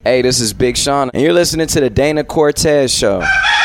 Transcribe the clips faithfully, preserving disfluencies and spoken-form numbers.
Hey, this is Big Sean, and you're listening to the Dana Cortez Show.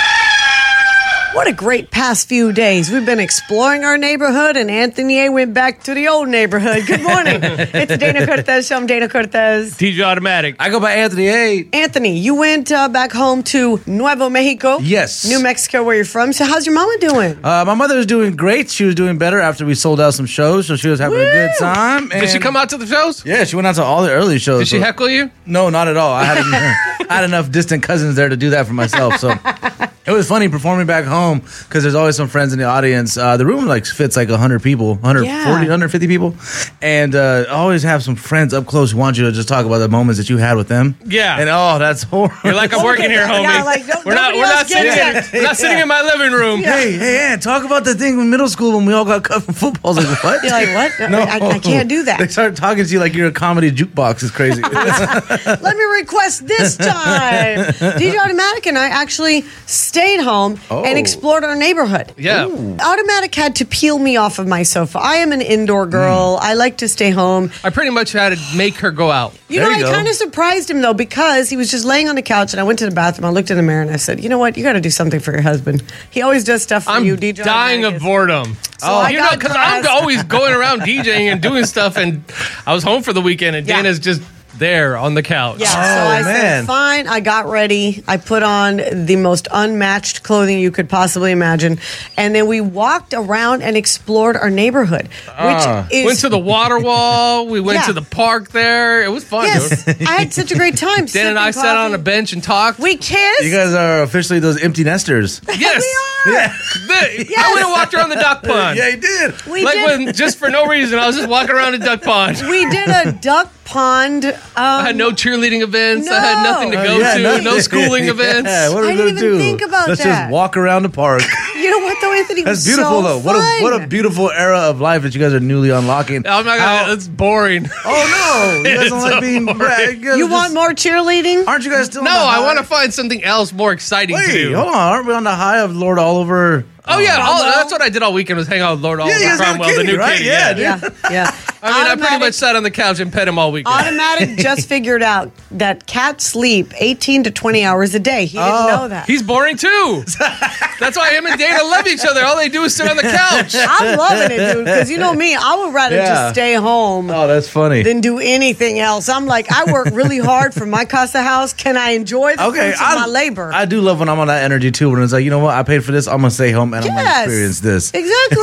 What a great past few days. We've been exploring our neighborhood, and Anthony A. went back to the old neighborhood. Good morning. It's the Dana Cortez Show. I'm Dana Cortez. T J Automatic. I go by Anthony A. Anthony, you went uh, back home to Nuevo Mexico. Yes. New Mexico, where you're from. So how's your mama doing? Uh, my mother was doing great. She was doing better after we sold out some shows, so she was having Woo! a good time. And Did she come out to the shows? Yeah, she went out to all the early shows. Did she so- heckle you? No, not at all. I had, I had enough distant cousins there to do that for myself, so... It was funny performing back home because there's always some friends in the audience. Uh, the room like fits like one hundred people, one hundred forty, Yeah. one hundred fifty people. And uh, I always have some friends up close who want you to just talk about the moments that you had with them. Yeah. And oh, that's horrible. You're like, I'm working here, homie. Yeah, like, no- we're not, nobody we're else not, sitting, gets in, we're not sitting in my living room. Hey, hey, Aunt, talk about the thing in middle school when we all got cut from football. I was like, what? You're like, what? No. I, I can't do They that. start talking to you like you're a comedy jukebox. It's crazy. Let me request this time. D J Automatic and I actually stayed home Oh. and explored our neighborhood. Yeah. Automatic had to peel me off of my sofa. I am an indoor girl. I like to stay home. I pretty much had to make her go out. You There know, you I go. kind of surprised him, though, because he was just laying on the couch, and I went to the bathroom. I looked in the mirror, and I said, you know what? You got to do something for your husband. He always does stuff for I'm you, D J. dying Automatic of is- boredom. So I you know, got because I'm dressed. always going around DJing and doing stuff, and I was home for the weekend, and Yeah. Dana's just there on the couch. Yeah, Oh, so I man. said, fine. I got ready. I put on the most unmatched clothing you could possibly imagine. And then we walked around and explored our neighborhood, which Ah. is... Went to the water wall. We went Yeah. to the park there. It was fun, Yes, dude. I had such a great time. Dan and I sipping sat on a coffee. bench and talked. We kissed. You guys are officially those empty nesters. yes. we are. Yeah. The- I went and walked around the duck pond. Yeah, you did. We like did. when, just for no reason, I was just walking around a duck pond. We did a duck pond. Um, I had no cheerleading events. I had No. nothing to Uh, go yeah, to. nothing. No schooling events. Yeah, what are I we didn't gonna even do? think about Let's that. just walk around the park. You know what, though, Anthony? It That's was beautiful, so though. What a fun. what a beautiful era of life that you guys are newly unlocking. I'm not How- gonna. It's boring. Oh no! You guys don't It's like so being. boring. Right, guys You are want just- more cheerleading? Aren't you guys still? No, on the I high? want to find something else more exciting to Wait, do. hold on. Aren't we on the high of Lord Oliver? Oh yeah, all, Cromwell? that's what I did all weekend was hang out with Lord Oliver you guys got a Cromwell, the kitty, new right? kitty. Yeah, Yeah, dude. Yeah, yeah. I mean, I pretty Automatic- much sat on the couch and pet him all weekend. Automatic just figured out that cats sleep eighteen to twenty hours a day. He didn't Oh. know that. He's boring too. That's why him and Dana love each other. All they do is sit on the couch. I'm loving it, dude, because you know me, I would rather Yeah. just stay home Oh, that's funny. than do anything else. I'm like, I work really hard for my Casa House. Can I enjoy the Okay, fruits of my labor? I do love when I'm on that energy too. When it's like, you know what, I paid for this. I'm gonna stay home and I'm gonna Yes. experience this. Exactly.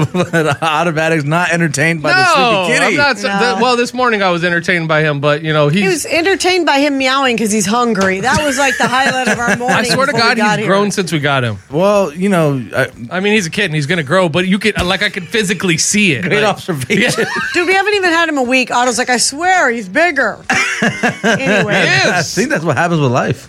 But Automatic's not entertained by No, the sleepy kitty. I'm not. so- No. the- well, this morning I was entertained by him, but you know He he's. was entertained by him meowing because he's hungry. That was like the highlight of our morning. I swear to before we God, got he's here. grown since we got him. Well, you know, I, I mean, he's a kid and he's gonna grow, but you could like I could physically see it. great Like- observation. Dude, we haven't even had him a week. Otto's like, I swear, he's bigger. Anyway. Yes. I think that's what happens with life.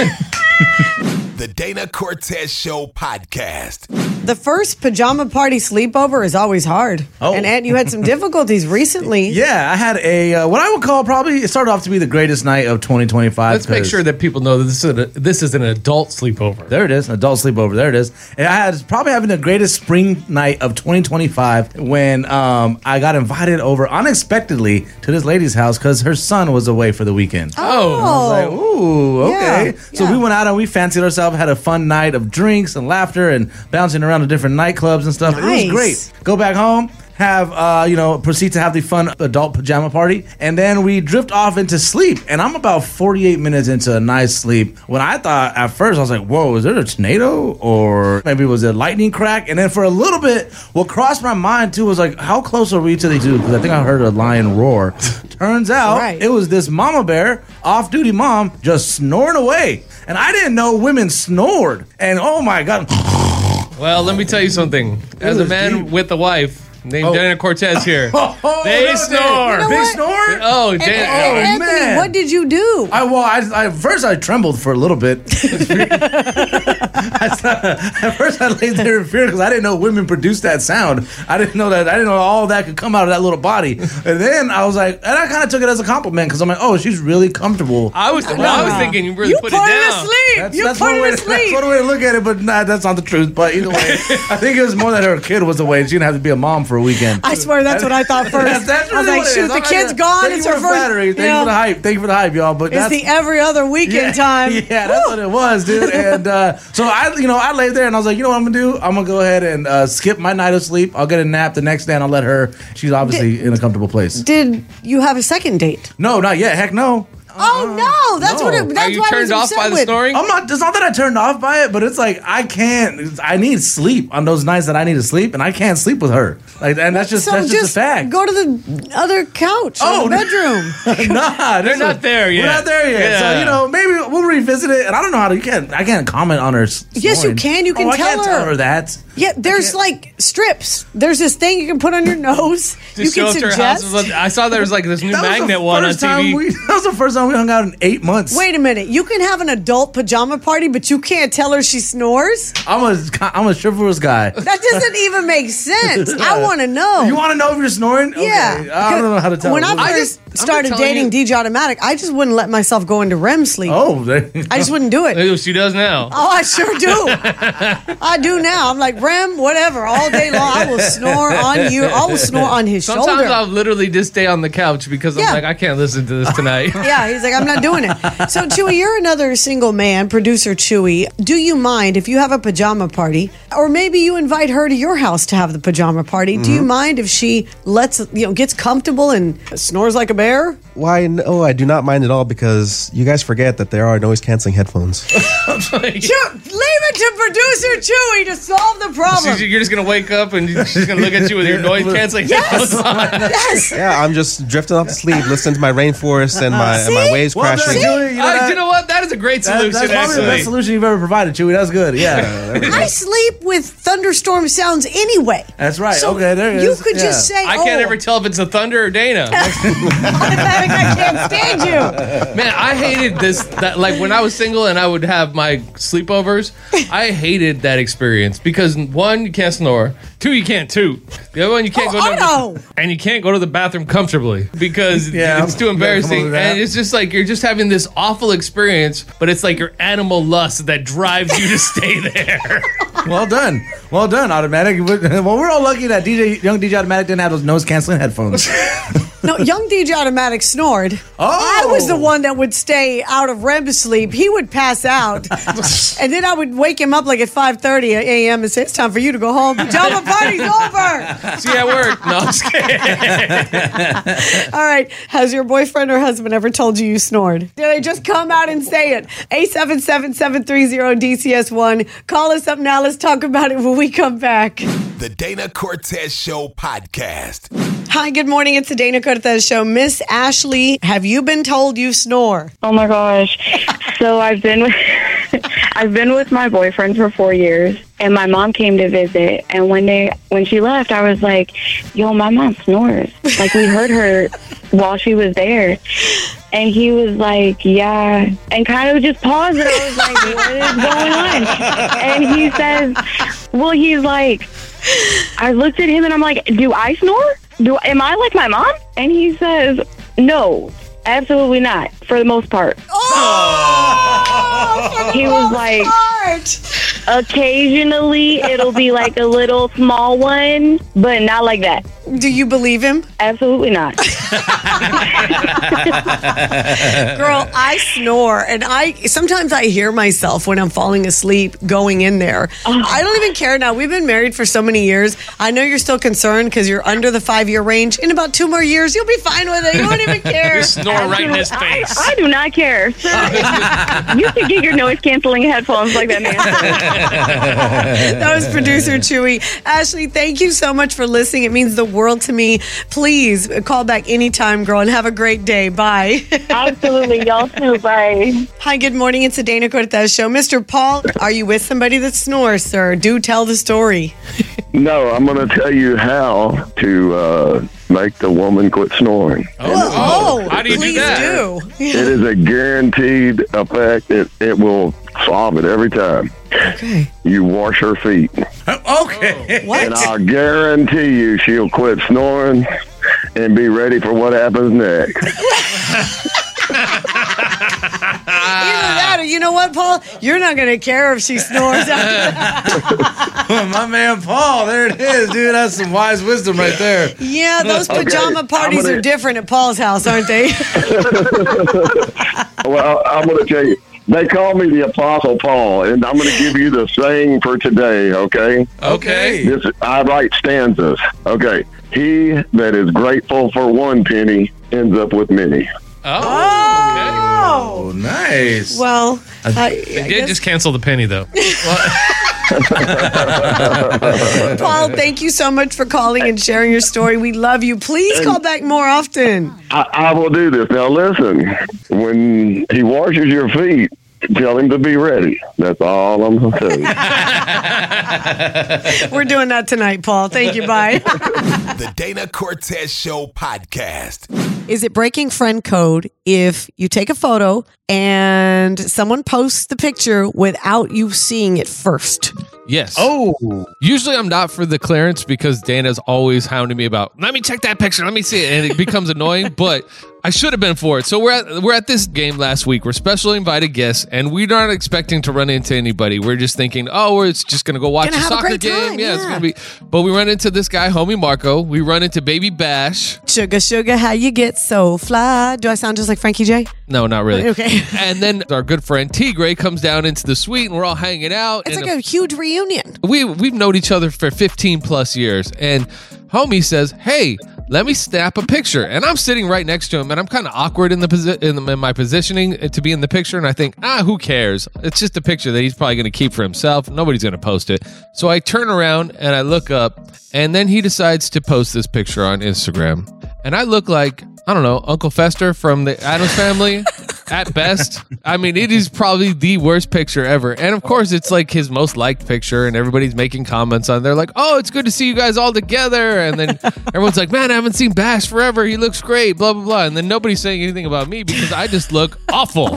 The Dana Cortez Show podcast. The first pajama party sleepover is always hard. Oh. And Ant, you had some difficulties recently. Yeah, I had a uh, what I would call probably it started off to be the greatest night of twenty twenty-five. Let's make 'cause- sure that people know that this is a, this is an adult sleepover. There it is, an adult sleepover. There it is. And I had probably having the greatest spring night of twenty twenty-five when um, I got invited over unexpectedly to this lady's house because her son was away for the weekend. Oh, Like, ooh, okay. Yeah, so yeah. we went out and we fancied ourselves, had a fun night of drinks and laughter and bouncing around to different nightclubs and stuff. It Nice. was great. Go back home. Have uh, you know, proceed to have the fun adult pajama party, and then we drift off into sleep. And I'm about forty-eight minutes into a nice sleep when I thought at first I was like, "Whoa, is there a tornado or maybe it was a lightning crack?" And then for a little bit, what crossed my mind too was like, "How close are we to these dudes?" Because I think I heard a lion roar. Turns out Right. it was this mama bear, off-duty mom, just snoring away, and I didn't know women snored. And oh my god. well, let me tell you something. As a was man deep. with a wife named Oh. Dana Cortez here, Oh, they no, snore. You know They what? snore? Oh, And, Dana. and Anthony, man. what did you do? I well, I, I first I trembled for a little bit. I saw, at first, I laid there in fear because I didn't know women produce that sound. I didn't know that. I didn't know all that could come out of that little body. And then I was like, and I kind of took it as a compliment because I'm like, oh, she's really comfortable. I was, well, I was thinking you really You put, put it her to down. sleep. That's, you that's, put one her way to to, that's sleep. one way to look at it, but nah, that's not the truth. But either way, I think it was more that her kid was away and she didn't have to be a mom for a weekend. I swear that's what I thought first. That's, that's I was really like, what it shoot, is. the I'm kid's like, gone. Thank It's you her for the first. flattery. Thank you you know, for the hype. Thank you for the hype, y'all. But It's that's the every other weekend yeah, time. Yeah, that's Woo. what it was, dude. And uh, so I, you know, I laid there and I was like, you know what I'm gonna do? I'm gonna go ahead and uh, skip my night of sleep. I'll get a nap the next day and I'll let her. She's obviously in a comfortable place. Did you have a second date? No, not yet. Heck no. Oh no, that's no. what. It, that's Are you why I turned was off upset by the with. snoring? I'm not. It's not that I turned off by it, but it's like I can't. I need sleep on those nights that I need to sleep, and I can't sleep with her. Like, and that's just So that's just, just a fact. go to the other couch Oh, or the bedroom. nah, They're this not is- there yet. We're not there yet. Yeah. So you know, maybe we'll revisit it. And I don't know how to. You can't. I can't comment on her. s- Yes, you snoring. can. You can oh, tell I can't her. tell her that. Yeah, there's like strips. There's this thing you can put on your nose. Just you show can up to her suggest. house. and- I saw there was like this new That was the magnet one on first T time V. we- that was the first time we hung out in eight months. Wait a minute. You can have an adult pajama party, but you can't tell her she snores? I'm a I'm a chivalrous guy. That doesn't even make sense. I want to know. You want to know if you're snoring? Yeah. Okay. I don't know how to tell. When I What- I first just- I'm started telling dating you- D J Automatic, I just wouldn't let myself go into R E M sleep. oh, there- I just wouldn't do it. Maybe she does now. Oh, I sure do. I do now. I'm like, Rem, whatever, all day long. I will snore on you. I will snore on his Sometimes shoulder. I'll literally just stay on the couch because I'm Yeah. like, I can't listen to this tonight. Yeah, he's like, I'm not doing it. So, Chewy, you're another single man, producer Chewy. Do you mind if you have a pajama party, or maybe you invite her to your house to have the pajama party? Do you mind if she lets, you know, gets comfortable and snores like a bear? Why? No, I do not mind at all because you guys forget that there are noise canceling headphones. Chew- leave it to producer Chewy to solve the problem. She's- You're just gonna wake up and she's gonna look at you with your noise canceling headphones on. Yes. Yeah, I'm just drifting off to sleep, listening to my rainforest and my and my See? waves Well done, crashing. Chewy. You know, Uh, that- you know what? That is a great that- solution. that's probably the best actually, solution you've ever provided, Chewy. That's good. Yeah, I sleep with thunderstorm sounds anyway. that's right. So okay, there it you is. could Yeah. just say, I can't oh, ever tell if it's a thunder or Dana. Automatic, I can't stand you. Man, I hated this. That like when I was single and I would have my sleepovers, I hated that experience because one, you can't snore. Two, you can't toot. The other one, you can't Oh, go oh, down no. to, and you can't go to the bathroom comfortably because Yeah, it's too yeah, come over embarrassing. that. And it's just like you're just having this awful experience, but it's like your animal lust that drives you to stay there. Well done. Well done, Automatic. Well, we're all lucky that D J, young D J Automatic didn't have those noise canceling headphones. No, young D J Automatic snored. Oh. I was the one that would stay out of R E M sleep. He would pass out. And then I would wake him up like at five thirty a.m. and say, it's time for you to go home. Pajama party's over. See you at work. No, I'm just kidding. All right. Has your boyfriend or husband ever told you you snored? Did they just come out and say it? eight seven seven, seven three zero, D C S one. Call us up now. Let's talk about it when we come back. The Dana Cortez Show podcast. Hi, good morning. It's the Dana Cortez Show. Miss Ashley, have you been told you snore? Oh my gosh. So I've been with I've been with my boyfriend for four years and my mom came to visit and one day when she left I was like, yo, my mom snores. Like we heard her while she was there. And he was like, yeah, and kind of just paused and I was like, what is going on? And he says, well, he's like, I looked at him and I'm like, do I snore? Do am I like my mom? And he says, no, absolutely not, for the most part. Oh, He was like, occasionally it'll be like a little small one, but not like that. do you believe him? Absolutely not. Girl, I snore, and I sometimes I hear myself when I'm falling asleep going in there. I don't even care now. We've been married for so many years. I know you're still concerned because you're under the five-year range. In about two more years, you'll be fine with it. You won't even care. Just snore right in his I, face. I do not care. Sir, you should get your noise canceling headphones like that man said. That was producer Chewy. Ashley, thank you so much for listening. It means the world to me. Please call back anytime, girl, and have a great day. Bye. Absolutely. Y'all too. Bye. Hi, good morning. It's the Dana Cortez Show. Mister Paul, are you with somebody that snores, sir? Do tell the story. No, I'm going to tell you how to uh, make the woman quit snoring. Oh, how do you do please that? do. It is a guaranteed effect. It, it will solve it every time. Okay. You wash her feet. Okay. What? And I guarantee you she'll quit snoring and be ready for what happens next. Either that or you know what, Paul? You're not going to care if she snores after that. My man Paul, there it is, dude. That's some wise wisdom right there. Yeah, those pajama Okay, parties I'm gonna- are different at Paul's house, aren't they? Well, I'm going to tell you. They call me the Apostle Paul, and I'm going to give you the saying for today, okay? Okay. This I write stanzas. Okay. He that is grateful for one penny ends up with many. Oh, Oh, nice. Well, I, I okay. They did guess, just cancel the penny, though. Paul, thank you so much for calling and sharing your story. We love you. Please call back more often. I, I will do this. Now, listen. When he washes your feet, tell him to be ready. That's all I'm going to tell you. We're doing that tonight, Paul. Thank you. Bye. The Dana Cortez Show podcast. Is it breaking friend code if you take a photo and someone posts the picture without you seeing it first? Yes. Oh. Usually I'm not for the clearance because Dana's always hounding me about, let me check that picture, let me see it. And it becomes annoying, but I should have been for it. So we're at we're at this game last week. We're specially invited guests, and we're not expecting to run into anybody. We're just thinking, oh, we're just going to go watch Gonna a have a soccer great game. time, Yeah, it's yeah. going to be. But we run into this guy, homie Marco. We run into Baby Bash. Sugar, sugar, how you get so fly? Do I sound just like Frankie J? No, not really. Okay. And then our good friend Tigre comes down into the suite, and we're all hanging out. It's and like a huge reunion. we we've known each other for fifteen plus years, and homie says, hey, let me snap a picture. And I'm sitting right next to him, and I'm kind of awkward in the posi- in, the, in my positioning to be in the picture, and I think, ah, who cares? It's just a picture that he's probably going to keep for himself. Nobody's going to post it. So I turn around and I look up, and then he decides to post this picture on Instagram, and I look like, I don't know, Uncle Fester from the Addams Family. At best. I mean, it is probably the worst picture ever. And of course, it's like his most liked picture, and everybody's making comments on there like, oh, it's good to see you guys all together. And then everyone's like, man, I haven't seen Bash forever. He looks great, blah, blah, blah. And then nobody's saying anything about me because I just look awful.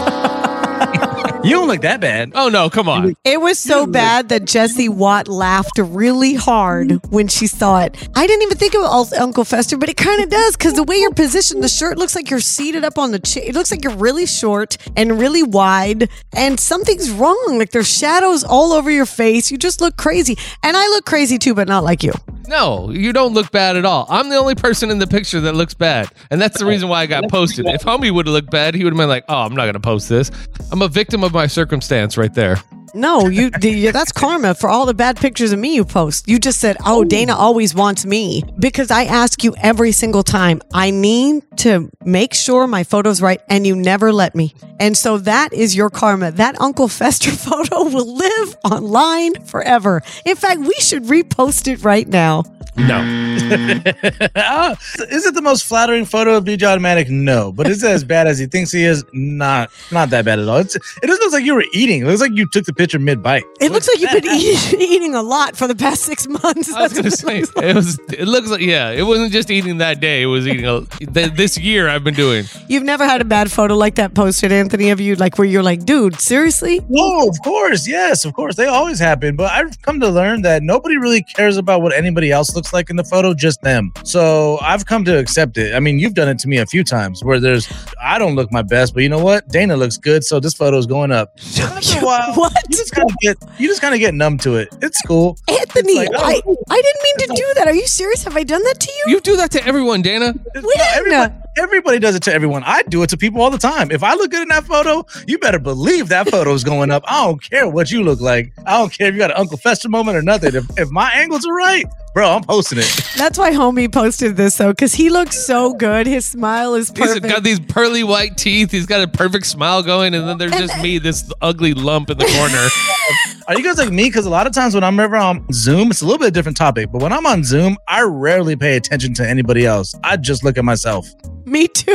You don't look that bad. Oh, no, come on. It was so bad that Jessie Watt laughed really hard when she saw it. I didn't even think of Uncle Fester, but it kind of does because the way you're positioned, the shirt looks like you're seated up on the chair. It looks like you're really short and really wide, and something's wrong. Like there's shadows all over your face. You just look crazy. And I look crazy too, but not like you. No, you don't look bad at all. I'm the only person in the picture that looks bad. And that's the reason why I got posted. If homie would have looked bad, he would have been like, oh, I'm not going to post this. I'm a victim of my circumstance right there. No, you. the- that's karma for all the bad pictures of me you post. You just said, "Oh, Dana always wants me," because I ask you every single time. I need to make sure my photo's right, and you never let me. And so that is your karma. That Uncle Fester photo will live online forever. In fact, we should repost it right now. No. Ah, is it the most flattering photo of B J Automatic? No. But is it as bad as he thinks he is? Not not that bad at all. It's, it just looks like you were eating. It looks like you took the picture mid-bite. It looks like you've been eating, eating a lot for the past six months. I was gonna say it was. It looks like yeah. It wasn't just eating that day. It was eating a, th- this year. I've been doing. You've never had a bad photo like that posted, Anthony, of you, like where you're like, dude, seriously? Oh, of course. Yes, of course. They always happen. But I've come to learn that nobody really cares about what anybody else looks like in the photo, just them. So I've come to accept it. I mean, you've done it to me a few times where there's, I don't look my best, but you know what? Dana looks good, so this photo is going up. After a while, What? You just kind of get, you just kind of get numb to it. It's cool. Anthony, It's like, oh. I, I didn't mean to do that. Are you serious? Have I done that to you? You do that to everyone, Dana. When? Everybody, everybody does it to everyone. I do it to people all the time. If I look good in that photo, you better believe that photo's going up. I don't care what you look like. I don't care if you got an Uncle Fester moment or nothing. If, if my angles are right, bro, I'm posting it. That's why homie posted this though, because he looks so good. His smile is He's perfect. got these pearly white teeth. He's got a perfect smile going, and then there's just me, this ugly lump in the corner. Are you guys like me? Because a lot of times when I'm ever on Zoom, it's a little bit of a different topic. But when I'm on Zoom, I rarely pay attention to anybody else. I just look at myself. Me too.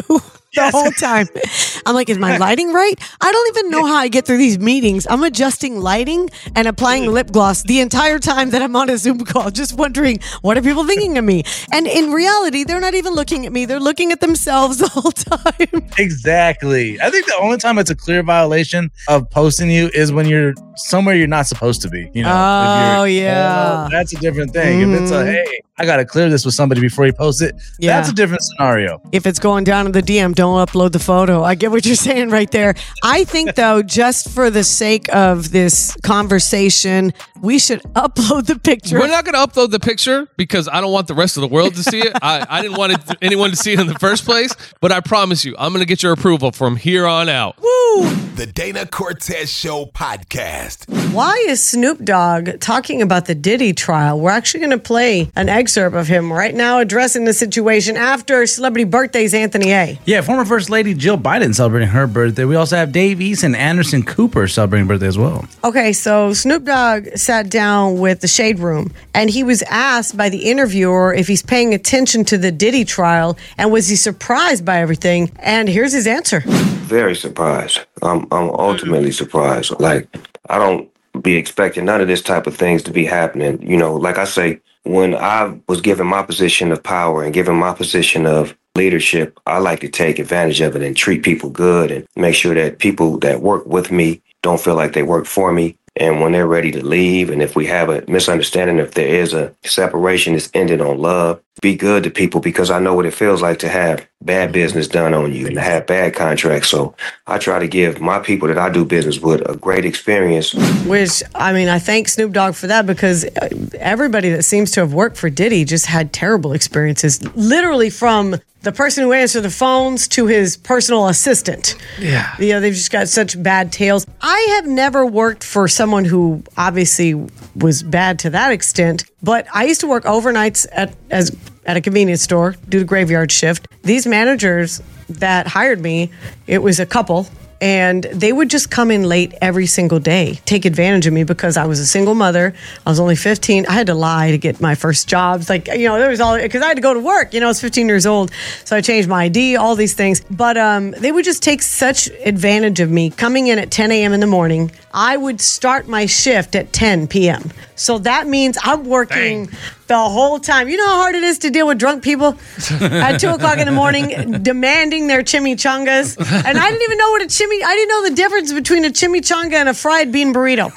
the whole time. I'm like, is my lighting right? I don't even know how I get through these meetings. I'm adjusting lighting and applying lip gloss the entire time that I'm on a Zoom call, just wondering, what are people thinking of me? And in reality, they're not even looking at me. They're looking at themselves the whole time. Exactly. I think the only time it's a clear violation of posting you is when you're somewhere you're not supposed to be. You know? Oh, if you're, yeah. uh, that's a different thing. Mm-hmm. If it's a, hey, I got to clear this with somebody before you post it, Yeah. that's a different scenario. If it's going down in the D M, don't upload the photo. I get what you're saying right there. I think, though, just for the sake of this conversation, we should upload the picture. We're not going to upload the picture because I don't want the rest of the world to see it. I, I didn't want it, anyone to see it in the first place, but I promise you, I'm going to get your approval from here on out. Woo! The Dana Cortez Show podcast. Why is Snoop Dogg talking about the Diddy trial? We're actually going to play an excerpt of him right now addressing the situation after celebrity birthdays, Anthony A. Yeah, former First Lady Jill Biden celebrating her birthday. We also have Dave East and Anderson Cooper celebrating birthday as well. Okay, so Snoop Dogg sat down with the Shade Room, and he was asked by the interviewer if he's paying attention to the Diddy trial, and was he surprised by everything? And here's his answer. Very surprised. I'm, I'm ultimately surprised. Like, I don't be expecting none of this type of things to be happening. You know, like I say, when I was given my position of power and given my position of leadership, I like to take advantage of it and treat people good and make sure that people that work with me don't feel like they work for me. And when they're ready to leave, and if we have a misunderstanding, if there is a separation that's ended on love, be good to people, because I know what it feels like to have bad business done on you and to have bad contracts. So I try to give my people that I do business with a great experience. Which, I mean, I thank Snoop Dogg for that, because everybody that seems to have worked for Diddy just had terrible experiences, literally from the person who answered the phones to his personal assistant. Yeah. You know, they've just got such bad tales. I have never worked for someone who obviously was bad to that extent, but I used to work overnights at as at a convenience store, do the graveyard shift. These managers that hired me, it was a couple, and they would just come in late every single day, take advantage of me because I was a single mother. I was only fifteen. I had to lie to get my first jobs. Like, you know, there was all, because I had to go to work. You know, I was fifteen years old. So I changed my I D, all these things. But um, they would just take such advantage of me coming in at ten a.m. in the morning. I would start my shift at ten p.m. So that means I'm working Dang. the whole time. You know how hard it is to deal with drunk people at two o'clock in the morning demanding their chimichangas? And I didn't even know what a chimi, I didn't know the difference between a chimichanga and a fried bean burrito.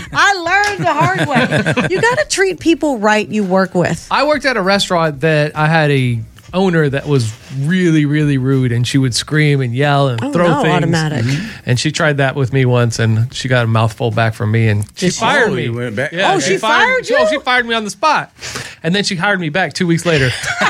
I learned the hard way. You got to treat people right you work with. I worked at a restaurant that I had a owner that was really, really rude, and she would scream and yell and oh, throw no, things. Automatic. Mm-hmm. And she tried that with me once, and she got a mouthful back from me, and she Did fired oh, me. You went back? Yeah, oh, she, she fired, fired you? Oh, she fired me on the spot, and then she hired me back two weeks later.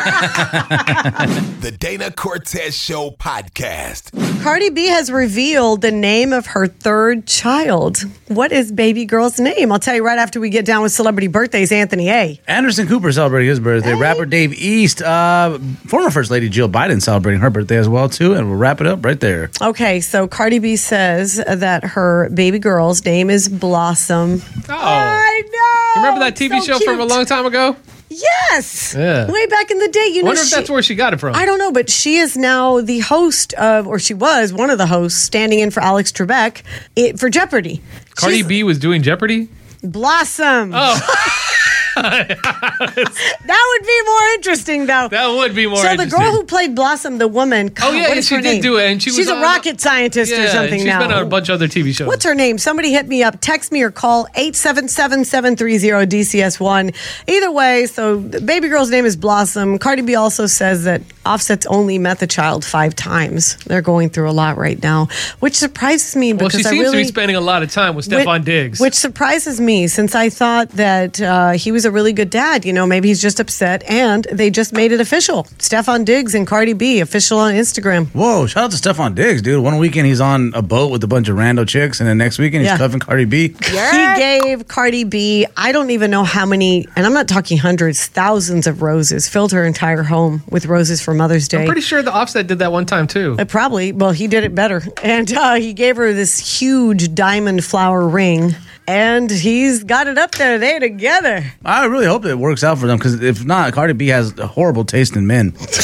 The Dana Cortez Show podcast. Cardi B has revealed the name of her third child. What is baby girl's name? I'll tell you right after we get down with celebrity birthdays, Anthony A. Anderson Cooper celebrating his birthday. Hey. Rapper Dave East, uh, former First Lady Jill Biden celebrating her birthday as well, too. And we'll wrap it up right there. Okay, so Cardi B says that her baby girl's name is Blossom. Oh. I know. You remember that T V so show cute. from a long time ago? Yes. Yeah. Way back in the day. You I know, wonder she, if that's where she got it from. I don't know, but she is now the host of, or she was one of the hosts, standing in for Alex Trebek it, for Jeopardy. Cardi She's, B was doing Jeopardy? Blossom. Oh. That would be more interesting, though. That would be more so interesting. So the girl who played Blossom, the woman, God, oh yeah, what yeah is she her did name? do it, and she was she's on, a rocket scientist yeah, or something she's now. She's been on a bunch of other T V shows. What's her name? Somebody hit me up. Text me or call eight seven seven, seven three zero, D C S one. Either way, so the baby girl's name is Blossom. Cardi B also says that Offset's only met the child five times. They're going through a lot right now, which surprises me well, because she I seems really, to be spending a lot of time with Stefan which, Diggs. Which surprises me since I thought that uh, he was a really good dad. You know, maybe he's just upset, and they just made it official. Stefan Diggs and Cardi B, official on Instagram. Whoa, shout out to Stefan Diggs, dude. One weekend he's on a boat with a bunch of rando chicks, and then next weekend he's Yeah. cuffing Cardi B. Yeah. He gave Cardi B, I don't even know how many, and I'm not talking hundreds, thousands of roses, filled her entire home with roses for Mother's Day. I'm pretty sure the Offset did that one time, too. Uh, probably. Well, he did it better. And uh, he gave her this huge diamond flower ring. And he's got it up there. They're together. I really hope it works out for them, because if not, Cardi B has a horrible taste in men.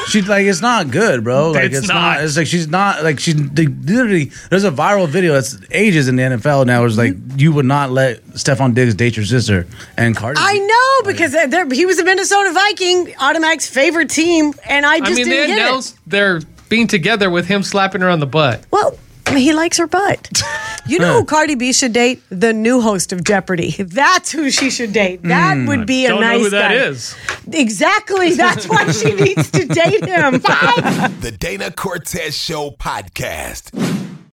She's like, it's not good, bro. Like, It's it's, not. not. It's like she's not like she's they literally. There's a viral video that's ages in the N F L now. It's like you would not let Stephon Diggs date your sister and Cardi. I know because they're- he was a Minnesota Viking, Automatic's favorite team, and I just I mean, didn't they get it. announced they're being together with him slapping her on the butt. Well, I mean, he likes her butt. You know who Cardi B should date? The new host of Jeopardy. That's who she should date. That Mm. would be a Don't nice know who that guy. is. Exactly. That's why she needs to date him. The Dana Cortez Show podcast.